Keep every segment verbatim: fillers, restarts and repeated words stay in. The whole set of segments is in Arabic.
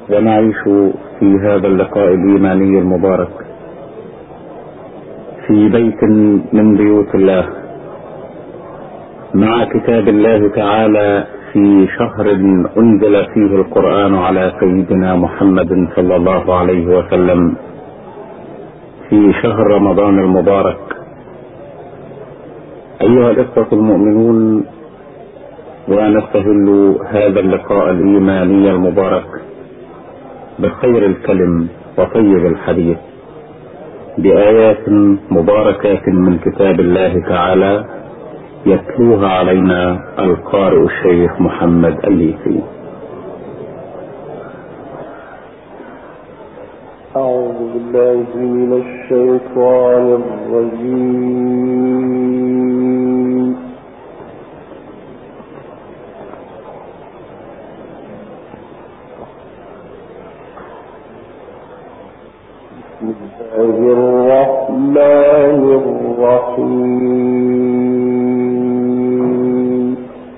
ونعيش في هذا اللقاء الإيماني المبارك في بيت من بيوت الله مع كتاب الله تعالى في شهر أنزل فيه القرآن على سيدنا محمد صلى الله عليه وسلم في شهر رمضان المبارك. أيها الإخوة المؤمنون، ونستهل هذا اللقاء الإيماني المبارك بخير الكلم وطيب الحديث بآيات مباركات من كتاب الله تعالى يتلوها علينا القارئ الشيخ محمد الليثي. أعوذ بالله من الشيطان الرجيم. بسم الله الرحمن الرحيم.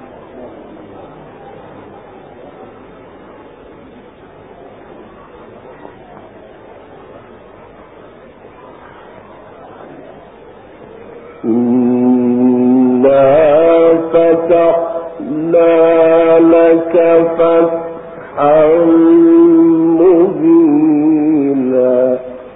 إنا فتحنا لك فتحا مبينا.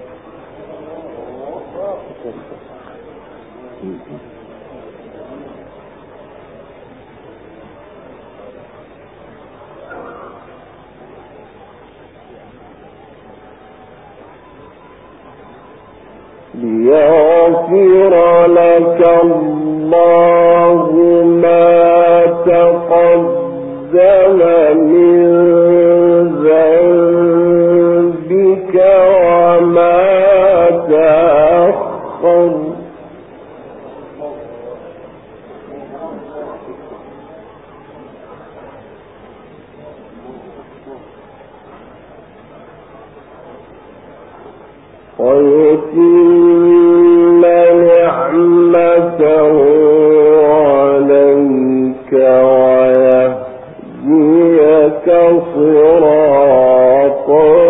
ليغفر لك الله ما تقدم من ذنبك وما تأخر ويتم نعمته عليك ويهديك صراطا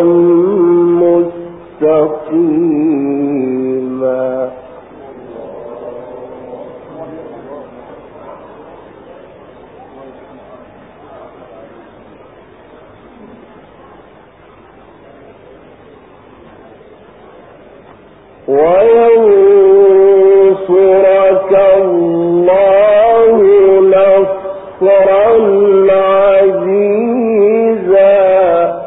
مستقيما. وينصرك الله نصرا عزيزا.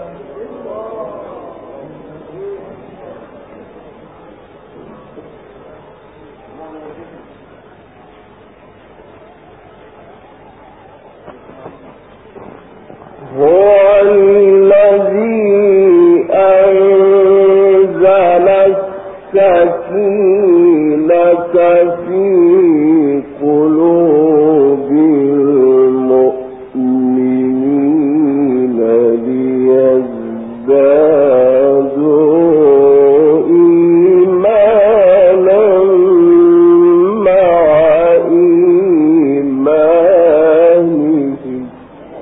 هو الذي أنزل السكينة في قلوب المؤمنين ليزدادوا إيمانا مع إيمانهم.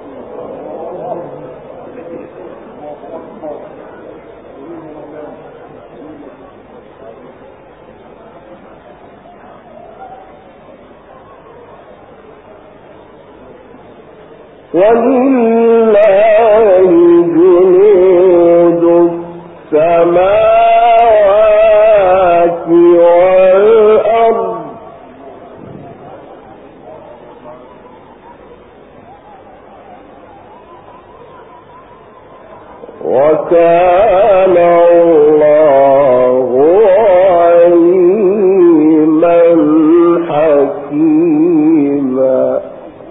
ولله جنود السماوات والأرض وكان الله عليما حكيما.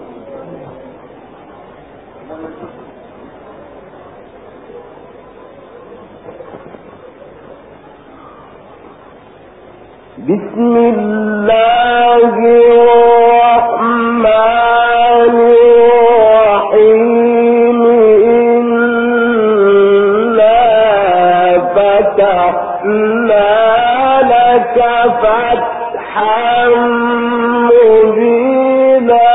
بسم الله الرحمن الرحيم. إنا فتحنا لك فتحا مبينا.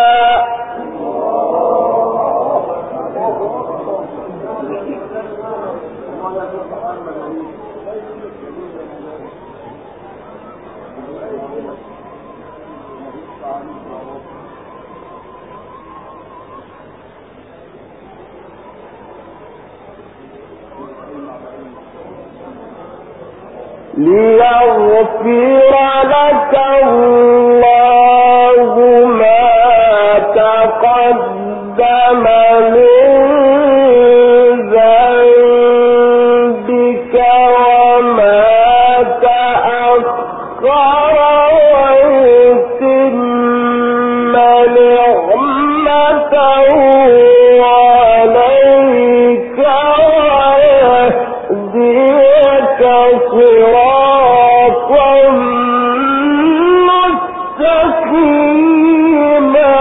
ليغفر لك الله ما تقدم من ذنبك وما تأخر ويتم نعمته عليك ويهديك صراطا مستقيما.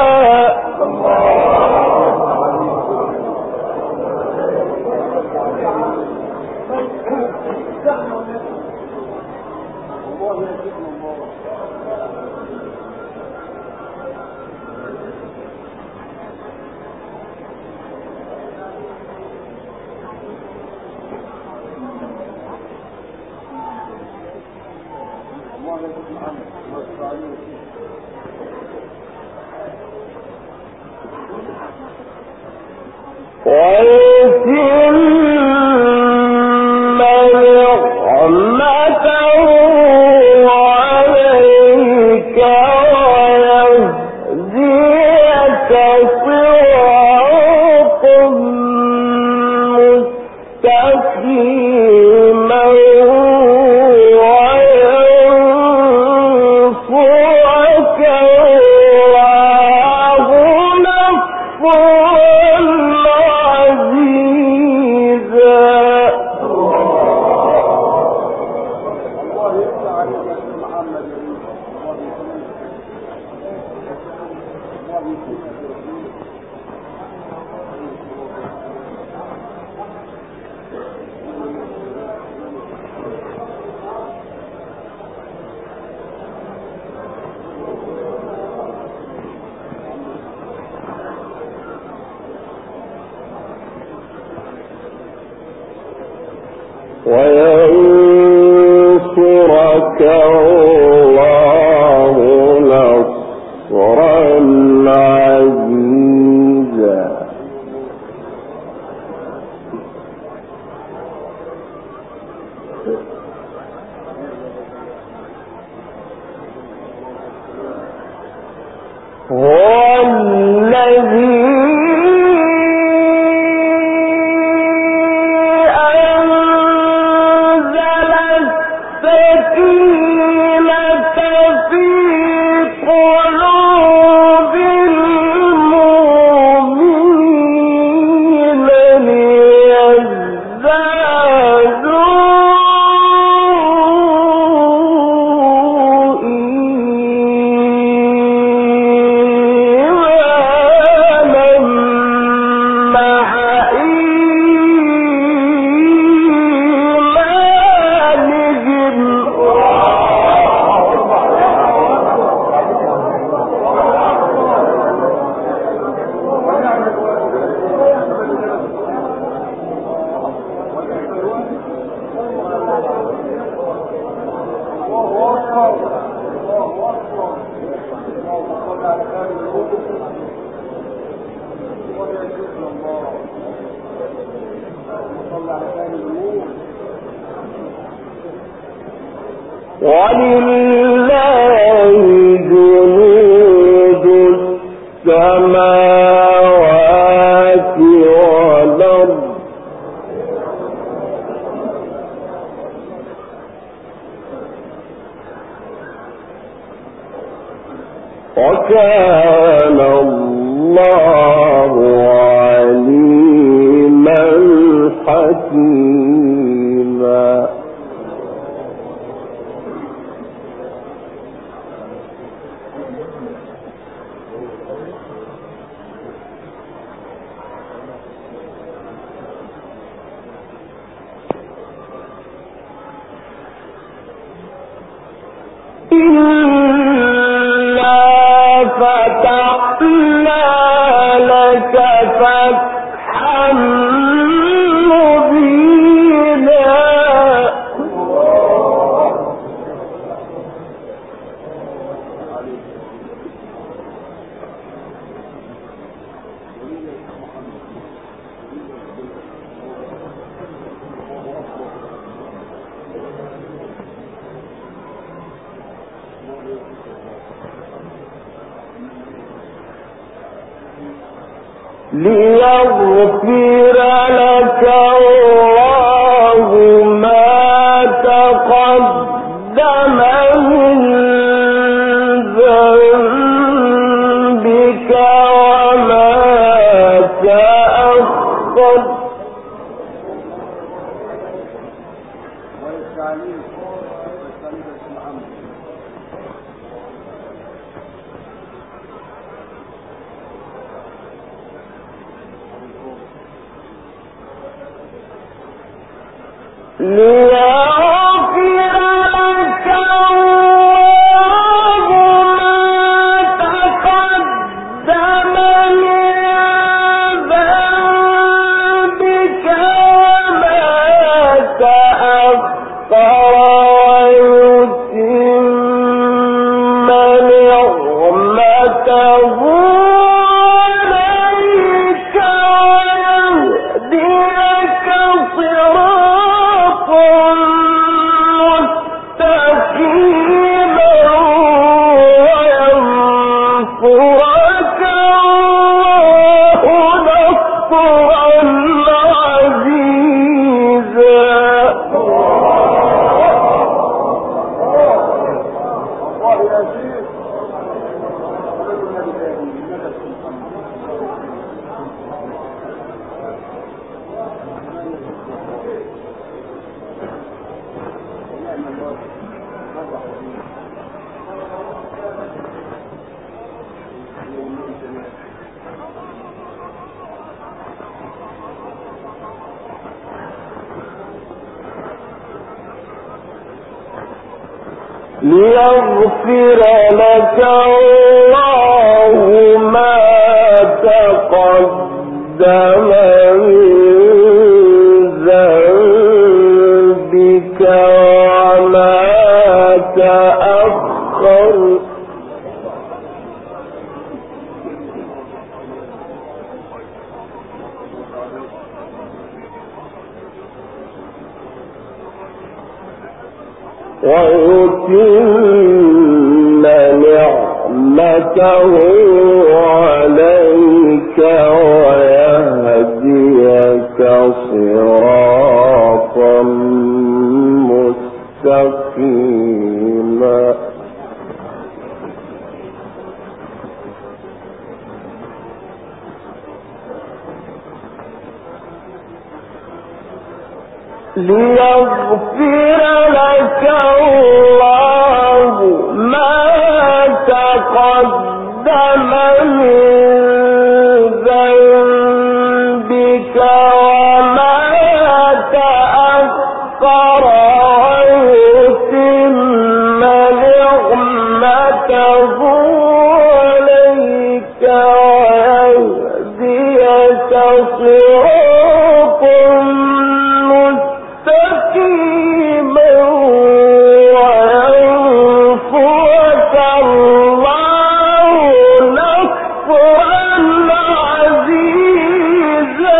ويتم نعمته عليك ويهديك صراطا مستقيما وينصرك الله نصرا عزيزا. وينصرك الله نصرا عزيزا. هو الذي ولله جنود السماوات والأرض وكان الله عليما حكيما. فتحنا لك فتحا مبينا ليغفر لك الله ما تقدم من ذنبك وما تأخر ليغفر لك الله ما تقدم من ذنبك وما تأخر ويتم نعمته عليك ويهديك صراطا مستقيما وينصرك الله نصرا عزيزا. ليغفر لك الله ما تقدم من ذنبك وما تأخر ويتم نعمته عليك ويهديك صراطا مستقيما. ليغفر لك الله ما تقدم من ذنبك وما تأخر ويتم نعمته عليك ويهديك صراطا مستقيما وينصرك الله نصرا عزيزا.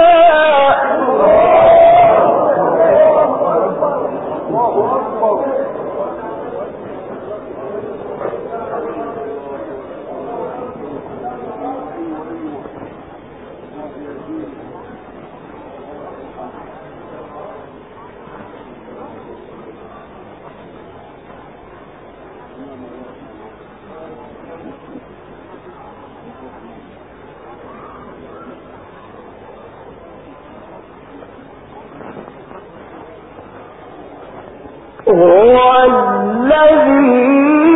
هو الذي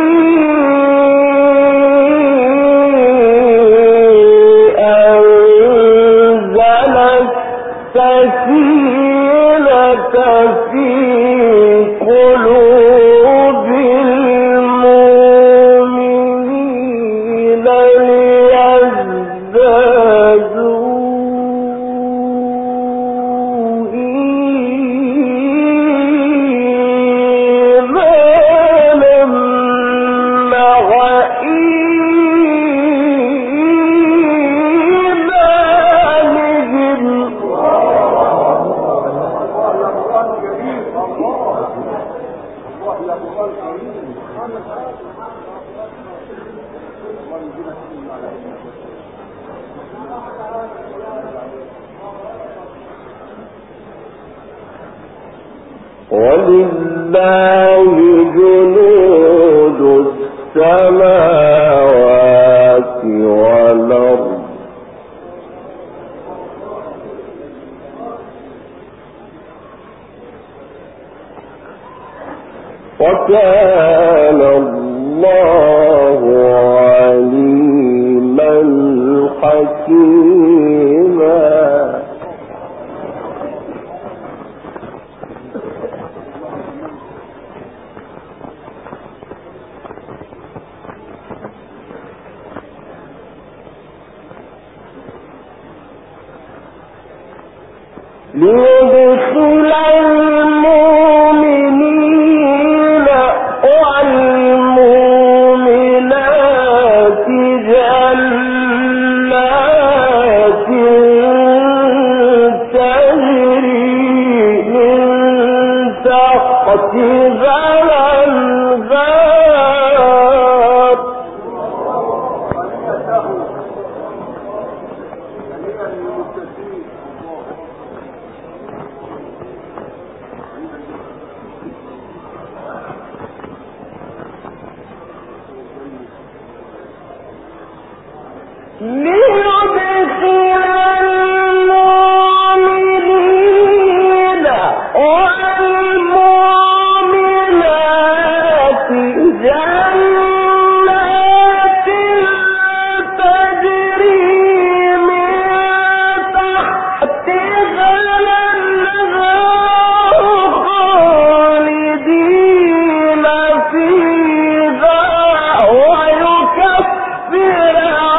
أنزل السكينة في قلوب المؤمنين ليزدادوا ولله جنود السماوات والأرض وكان الله عليما حكيما. ليدخل المؤمنين والمؤمنات جنات تجري من تحتها الأنهار ليدخل المؤمنين والمؤمنات جنات تجري من تحتها الأنهار خالدين فيها ويكفر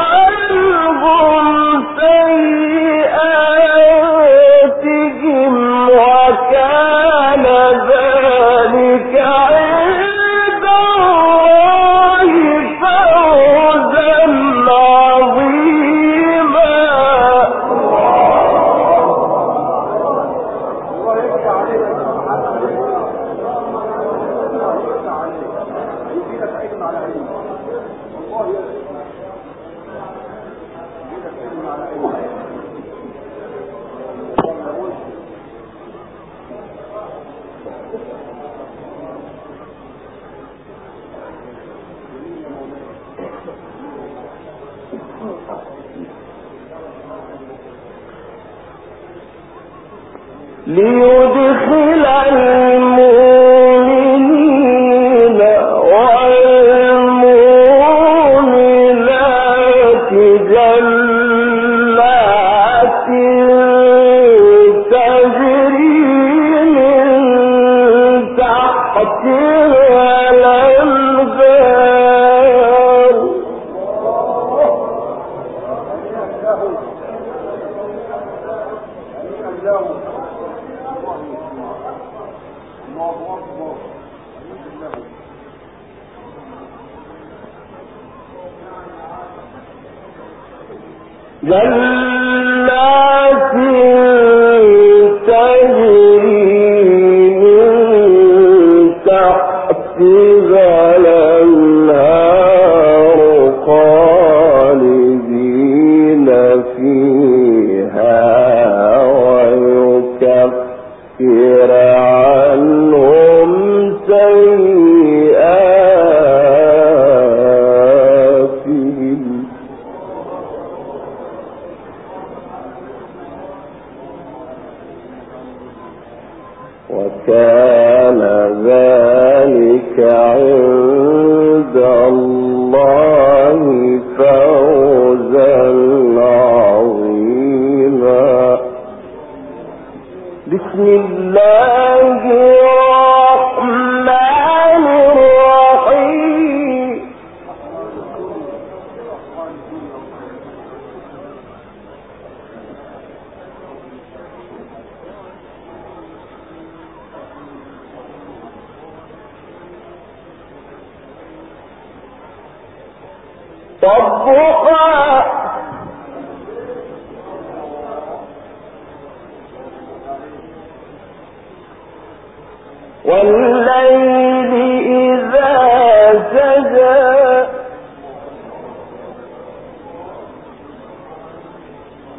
سيئاتهم وكان ذلك عند الله فوزا عظيما. ليدخل المؤمنين والمؤمنات جنات تجري من تحتها الأنهار جنات تجري من تحتها الأنهار خالدين فيها ويكفر عنهم سيئاتهم وكان ذلك عند الله فوزا عظيما. بسم الله الرحمن الرحيم. والضحى والليل إذا سجى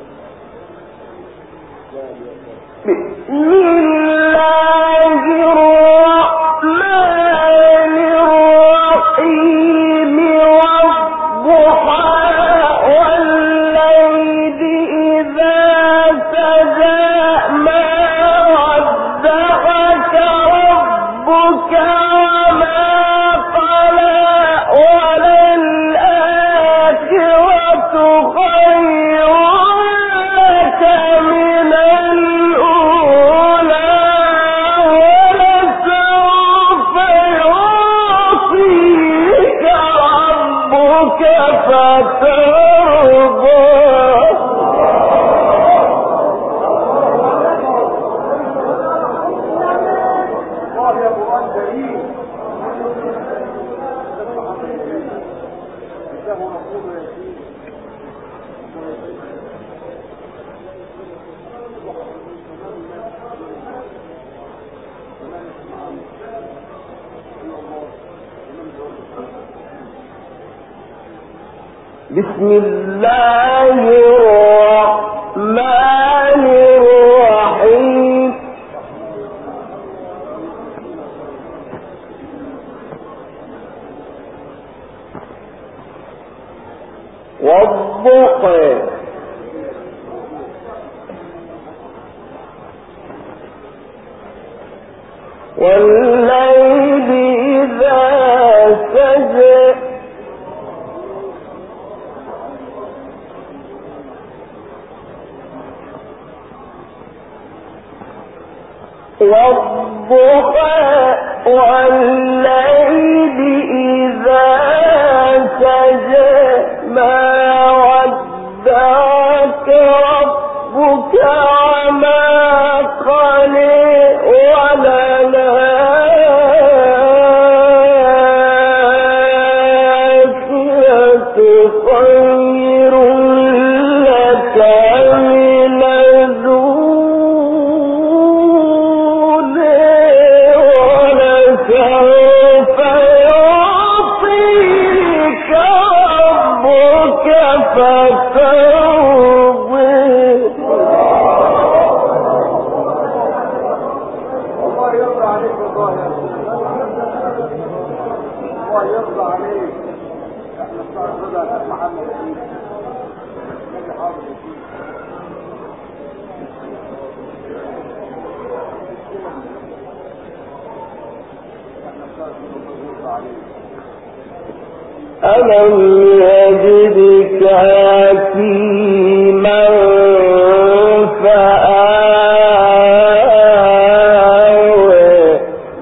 بسم الله الرحمن بسم الله الرحمن الرحيم والضحى والليل إذا سجى والضحى والليل إذا سجى ما ودعك ربك وما قلى وللآخرة خير لك من الأولى ولسوف يعطيك ربك فترضى. الله يرضى عليك والله يا الله يرضى عليك. احنا بتاع الرضا يا محمد اكيد نجي حاضر اكيد. احنا بتاع الرضا يرضى عليك. ألم يجدك يتيما فآوى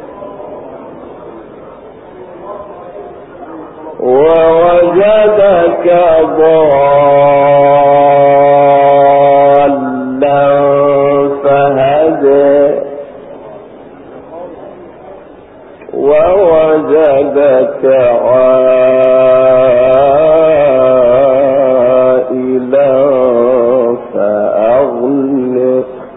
ووجدك ضالا فهدى ووجدك عائلا فأغنى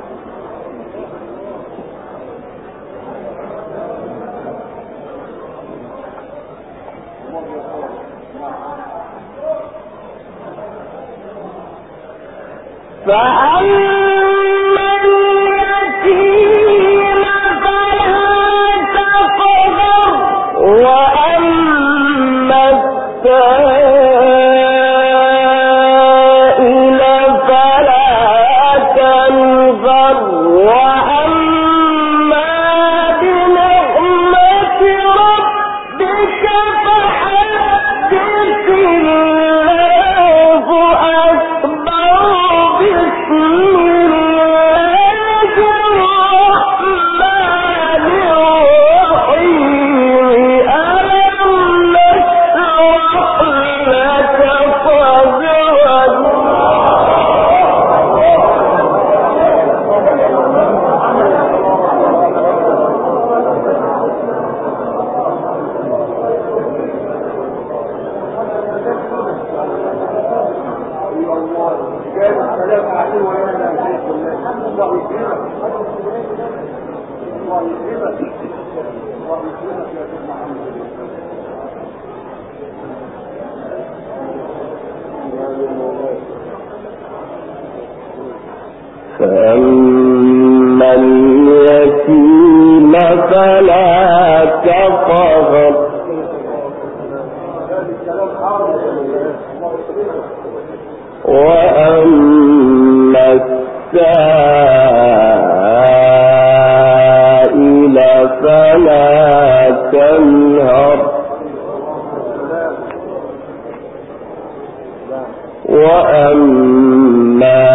فأما اليتيم فلا تقهر وأما السائل فلا تنهر وأما بنعمة ربك فحدث الله أكبر. بسم الله الرحمن الرحيم ألم نشرح لك صدرك السلام عليكم ورحمة الله الله يكرمك الله يكرمك الله يكرمك يا سيدنا محمد. فأما اليتيم فلا تقهر وأما السائل فلا تنهر وأما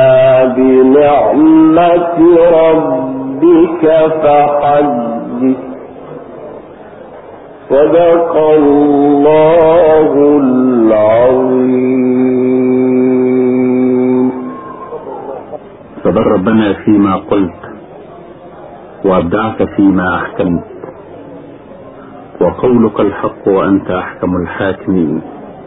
بنعمة ربك فحدث. صدق الله العظيم. صدق ربنا فيما قلت وأبدعت فيما أحكمت، وقولك الحق وأنت أحكم الحاكمين.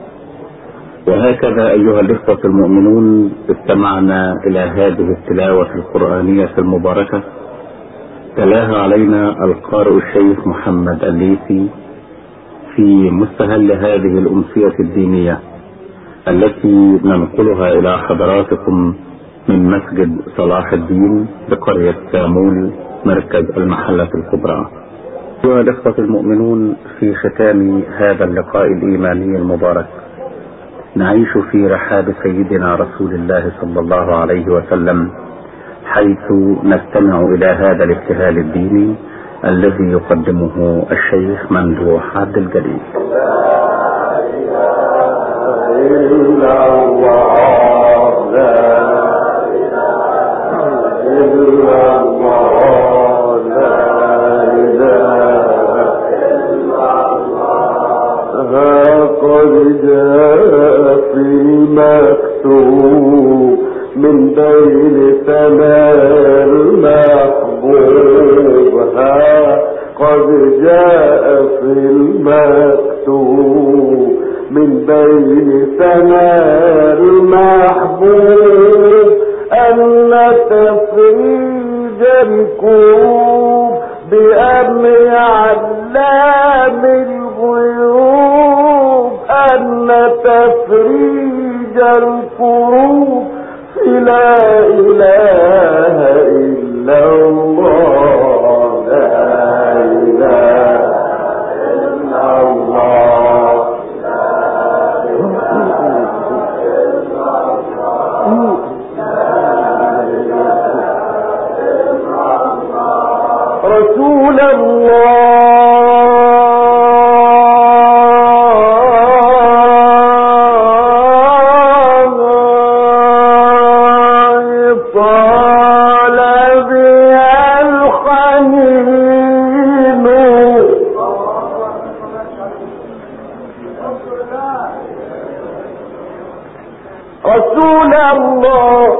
وهكذا أيها الإخوة المؤمنون استمعنا إلى هذه التلاوة القرآنية المباركة تلاها علينا القارئ الشيخ محمد الليثي في مستهل هذه الأمسية الدينية التي ننقلها إلى حضراتكم من مسجد صلاح الدين بقرية سامول مركز المحلة الكبرى. أيها الإخوة المؤمنون، في ختام هذا اللقاء الإيماني المبارك نعيش في رحاب سيدنا رسول الله صلى الله عليه وسلم، حيث نستمع إلى هذا الابتهال الديني الذي يقدمه الشيخ ممدوح عبد الجليل. لا إله إلا الله، لا إله إلا الله، لا إله إلا الله. قد جاء في المكتوب من بين ثناء المحبوب، قد جاء في المكتوب من بين ثناء المحبوب أن تفريج الكروب بأمر علام الغيوب، أن تفريج الكروب لا إله إلا الله، لا إله إلا الله، لا إله إلا الله، رسول الله رسول الله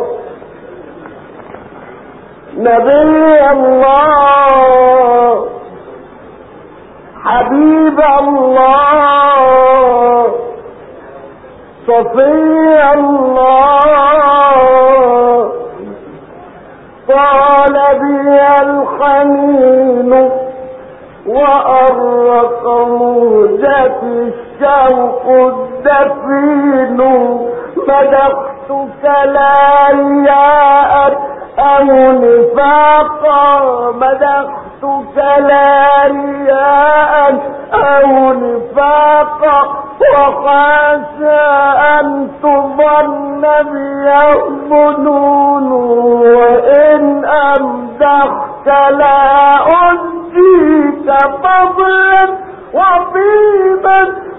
نبي الله حبيب الله صفي الله، طال بي الحنين وأرق موجة الشوق الدفين، مدحتك لا رياء أو نفاقا، مدحتك لا رياء أو نفاقا، وخشى أن تظن بي الظنون، وإن أمدحت لا أنجيك فضلا وطيبا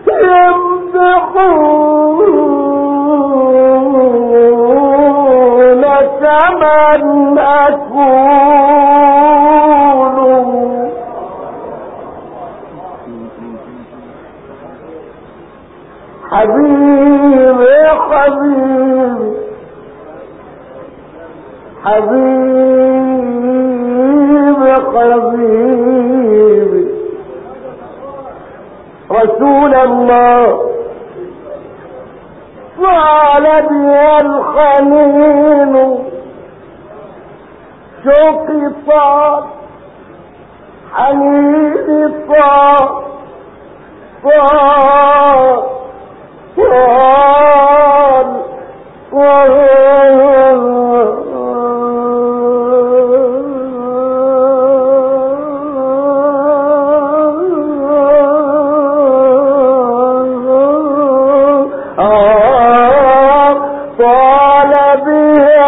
يمدحون كمن أكون. حبيبي حبيبي حبيبي حبيبي رسول الله، طال بي الحنين شوقي طال حنيني طال طال طال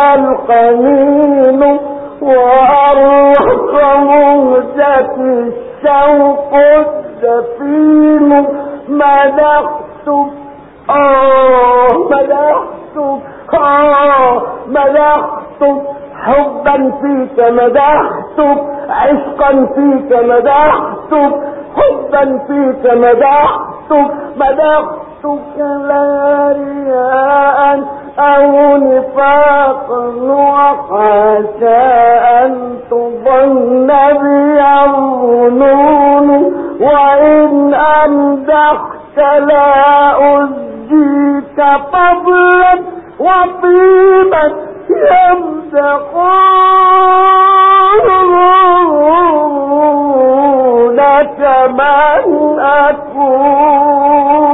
الحنين وأرق موجة الشوق الدفين مدحتك آه مدحتك آه مدحتك حبا فيك مدحتك عشقا فيك مدحتك حبا فيك مدحتك مدحتك لا رياء أو نفاقا وحاشا أن تظن بي الظنون وإن أمدحت لا أزجيك فضلا وطيبا يمدحونك من أكون.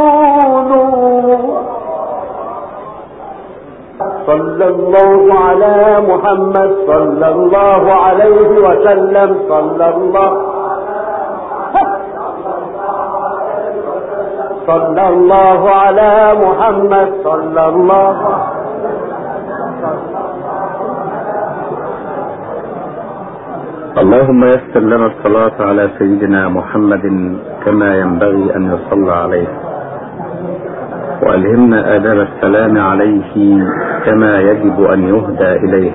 صلى الله على محمد صلى الله عليه وسلم صلى الله صلى الله على محمد صلى الله. اللهم يسر لنا الصلاة على سيدنا محمد كما ينبغي أن يصلى عليه، وألهمنا آداب السلام عليه كما يجب أن يهدى إليه،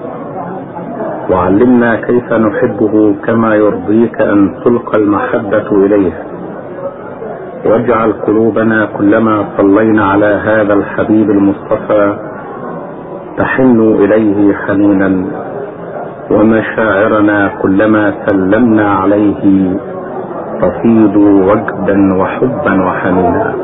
وعلمنا كيف نحبه كما يرضيك أن تلقى المحبة إليه، واجعل قلوبنا كلما صلينا على هذا الحبيب المصطفى تحن إليه حنينا، ومشاعرنا كلما سلمنا عليه تفيض وجدا وحبا وحنينا.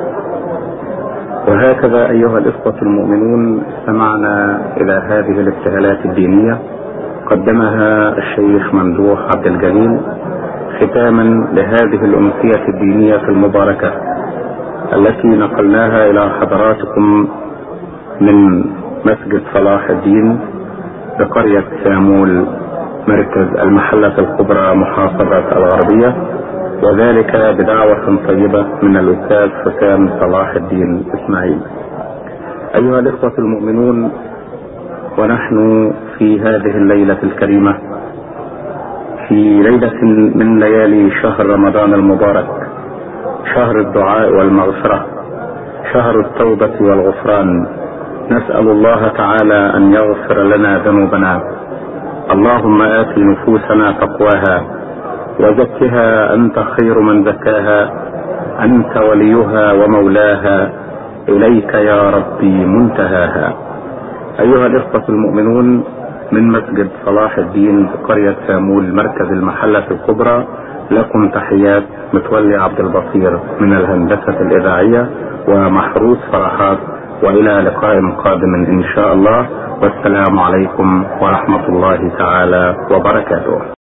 وهكذا أيها الإخوة المؤمنون استمعنا إلى هذه الابتهالات الدينية قدمها الشيخ ممدوح عبد الجليل ختاما لهذه الأمسية الدينية المباركة التي نقلناها إلى حضراتكم من مسجد صلاح الدين بقرية سامول مركز المحلة الكبرى محافظة الغربية، وذلك بدعوة طيبة من الأستاذ حسام صلاح الدين إسماعيل. أيها الإخوة المؤمنون، ونحن في هذه الليلة الكريمة في ليلة من ليالي شهر رمضان المبارك، شهر الدعاء والمغفرة، شهر التوبة والغفران، نسأل الله تعالى أن يغفر لنا ذنوبنا. اللهم آت نفوسنا تقواها وزكها أنت خير من زكاها، أنت وليها ومولاها، إليك يا ربي منتهاها. أيها الإخوة المؤمنون، من مسجد صلاح الدين بقرية سامول مركز المحلة الكبرى لكم تحيات متولي عبد البصير من الهندسة الإذاعية ومحروس فرحات، وإلى لقاء قادم إن شاء الله، والسلام عليكم ورحمة الله تعالى وبركاته.